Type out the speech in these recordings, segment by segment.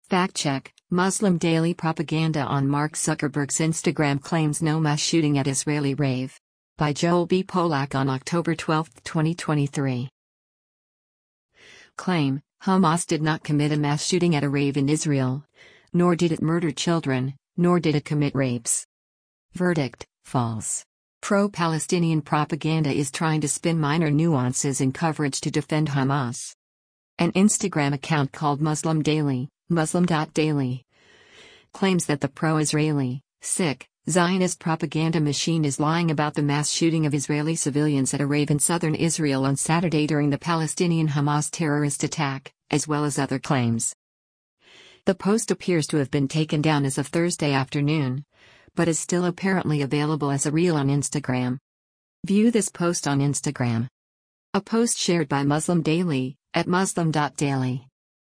Fact check: Muslim daily propaganda on Mark Zuckerberg's Instagram claims no mass shooting at Israeli rave. By Joel B. Polak on October 12, 2023. Claim: Hamas did not commit a mass shooting at a rave in Israel. Nor did it murder children, nor did it commit rapes. Verdict: false. Pro-Palestinian propaganda is trying to spin minor nuances in coverage to defend Hamas. An Instagram account called Muslim Daily, Muslim.daily, claims that the pro-Israeli, sick, Zionist propaganda machine is lying about the mass shooting of Israeli civilians at a rave in southern Israel on Saturday during the Palestinian Hamas terrorist attack, as well as other claims. The post appears to have been taken down as of Thursday afternoon, but is still apparently available as a reel on Instagram. View this post on Instagram. A post shared by Muslim Daily, at Muslim.daily.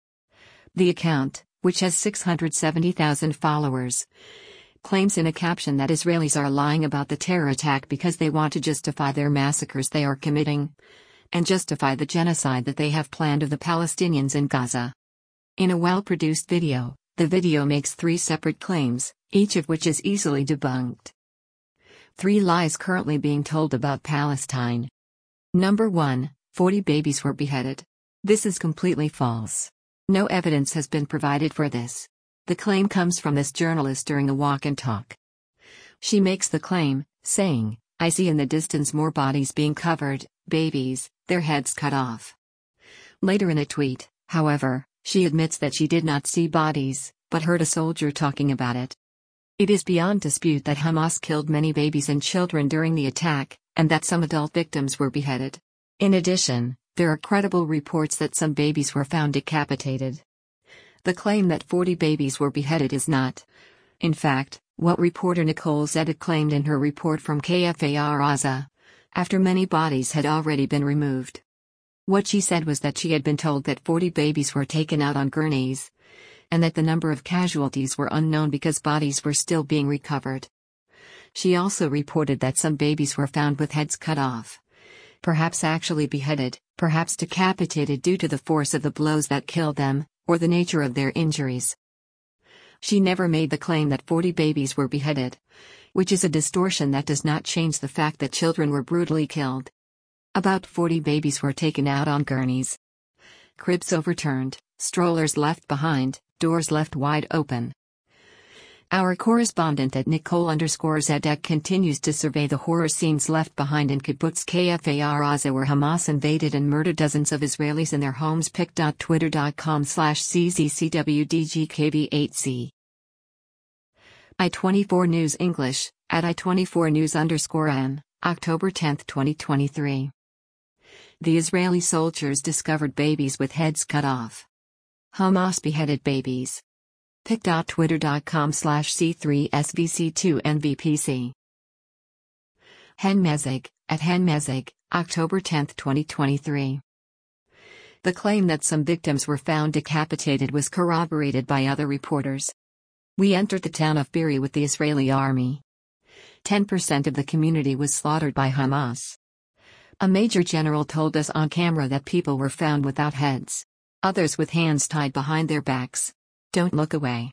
The account, which has 670,000 followers, claims in a caption that Israelis are lying about the terror attack because they want to justify their massacres they are committing, and justify the genocide that they have planned of the Palestinians in Gaza. In a well-produced video, the video makes 3 separate claims, each of which is easily debunked. 3 lies currently being told about Palestine. Number 1, 40 babies were beheaded. This is completely false. No evidence has been provided for this. The claim comes from this journalist during a walk and talk. She makes the claim, saying, "I see in the distance more bodies being covered, babies, their heads cut off." Later in a tweet, however, she admits that she did not see bodies, but heard a soldier talking about it. It is beyond dispute that Hamas killed many babies and children during the attack, and that some adult victims were beheaded. In addition, there are credible reports that some babies were found decapitated. The claim that 40 babies were beheaded is not, in fact, what reporter Nicole Zedek claimed in her report from KFAR Gaza, after many bodies had already been removed. What she said was that she had been told that 40 babies were taken out on gurneys, and that the number of casualties were unknown because bodies were still being recovered. She also reported that some babies were found with heads cut off. Perhaps actually beheaded, perhaps decapitated due to the force of the blows that killed them, or the nature of their injuries. She never made the claim that 40 babies were beheaded, which is a distortion that does not change the fact that children were brutally killed. About 40 babies were taken out on gurneys. Cribs overturned, strollers left behind, doors left wide open. Our correspondent at Nicole_Zedek continues to survey the horror scenes left behind in Kibbutz Kfar Gaza, where Hamas invaded and murdered dozens of Israelis in their homes. pic.twitter.com/CZCWDGKB8C. I24 News English, at I24News_N, October 10, 2023. The Israeli soldiers discovered babies with heads cut off. Hamas beheaded babies. pic.twitter.com/C3SVC2NVPC. Hen Mezig, at Hen Mezig, October 10, 2023. The claim that some victims were found decapitated was corroborated by other reporters. We entered the town of Be'eri with the Israeli army. 10% of the community was slaughtered by Hamas. A major general told us on camera that people were found without heads. Others with hands tied behind their backs. Don't look away.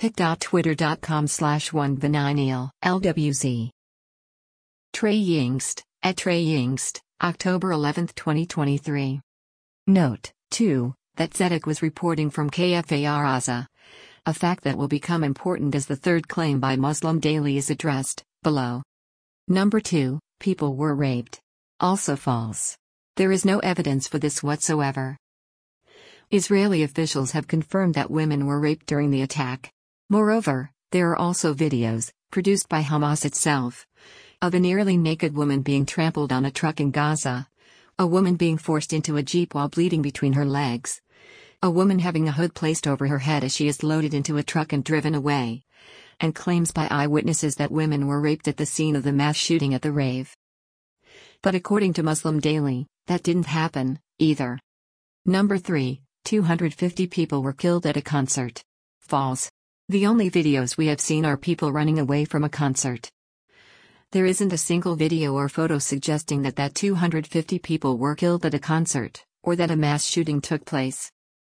pic.twitter.com/1Benigniel LWZ. Trey Yingst, at Trey Yingst, October 11, 2023. Note, too, that Zedek was reporting from KFAR Gaza, a fact that will become important as the third claim by Muslim Daily is addressed, below. Number 2, people were raped. Also false. There is no evidence for this whatsoever. Israeli officials have confirmed that women were raped during the attack. Moreover, there are also videos, produced by Hamas itself, of a nearly naked woman being trampled on a truck in Gaza, a woman being forced into a jeep while bleeding between her legs, a woman having a hood placed over her head as she is loaded into a truck and driven away, and claims by eyewitnesses that women were raped at the scene of the mass shooting at the rave. But according to Muslim Daily, that didn't happen, either. Number 3, 250 people were killed at a concert. False. The only videos we have seen are people running away from a concert. There isn't a single video or photo suggesting that 250 people were killed at a concert, or that a mass shooting took place.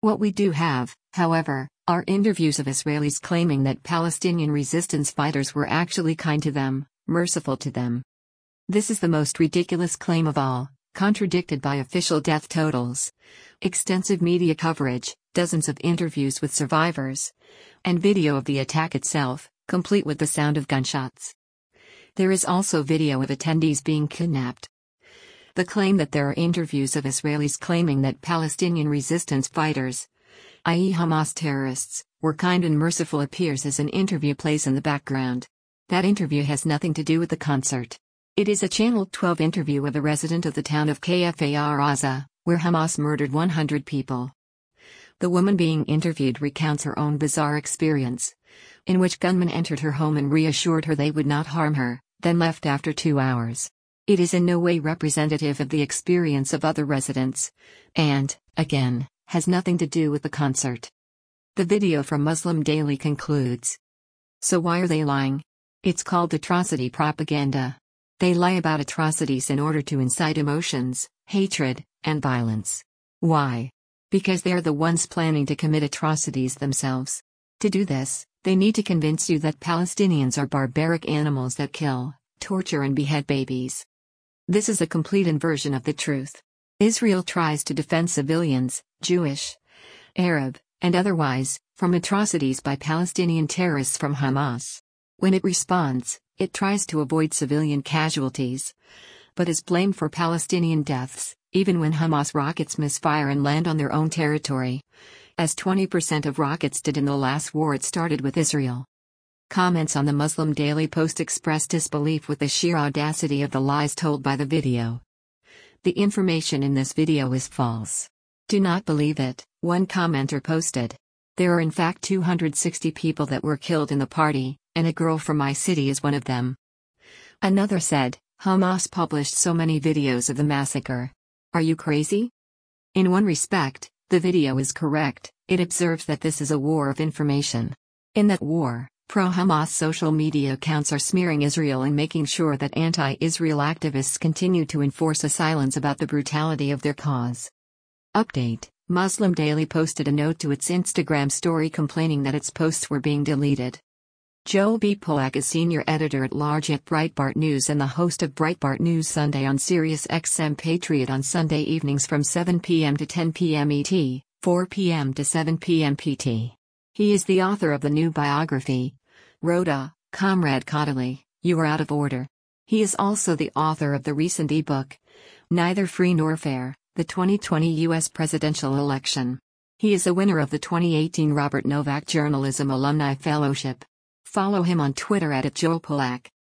What we do have, however, are interviews of Israelis claiming that Palestinian resistance fighters were actually kind to them, merciful to them. This is the most ridiculous claim of all, contradicted by official death totals, extensive media coverage, dozens of interviews with survivors, and video of the attack itself, complete with the sound of gunshots. There is also video of attendees being kidnapped. The claim that there are interviews of Israelis claiming that Palestinian resistance fighters, i.e. Hamas terrorists, were kind and merciful appears as an interview plays in the background. That interview has nothing to do with the concert. It is a Channel 12 interview of a resident of the town of Kfar Aza, where Hamas murdered 100 people. The woman being interviewed recounts her own bizarre experience, in which gunmen entered her home and reassured her they would not harm her, then left after 2 hours. It is in no way representative of the experience of other residents, and, again, has nothing to do with the concert. The video from Muslim Daily concludes. So why are they lying? It's called atrocity propaganda. They lie about atrocities in order to incite emotions, hatred, and violence. Why? Because they are the ones planning to commit atrocities themselves. To do this, they need to convince you that Palestinians are barbaric animals that kill, torture and behead babies. This is a complete inversion of the truth. Israel tries to defend civilians, Jewish, Arab, and otherwise, from atrocities by Palestinian terrorists from Hamas. When it responds, it tries to avoid civilian casualties, but is blamed for Palestinian deaths, even when Hamas rockets misfire and land on their own territory, as 20% of rockets did in the last war it started with Israel. Comments on the Muslim Daily Post express disbelief with the sheer audacity of the lies told by the video. The information in this video is false. Do not believe it, one commenter posted. There are in fact 260 people that were killed in the party, and a girl from my city is one of them. Another said, Hamas published so many videos of the massacre. Are you crazy? In one respect, the video is correct. It observes that this is a war of information. In that war, pro-Hamas social media accounts are smearing Israel and making sure that anti-Israel activists continue to enforce a silence about the brutality of their cause. Update: Muslim Daily posted a note to its Instagram story complaining that its posts were being deleted. Joel B. Pollack is senior editor-at-large at Breitbart News and the host of Breitbart News Sunday on Sirius XM Patriot on Sunday evenings from 7 p.m. to 10 p.m. ET, 4 p.m. to 7 p.m. PT. He is the author of the new biography, Rhoda, Comrade Caudaly, You Are Out of Order. He is also the author of the recent ebook, Neither Free Nor Fair, the 2020 U.S. Presidential Election. He is a winner of the 2018 Robert Novak Journalism Alumni Fellowship. Follow him on Twitter @JoelPollack.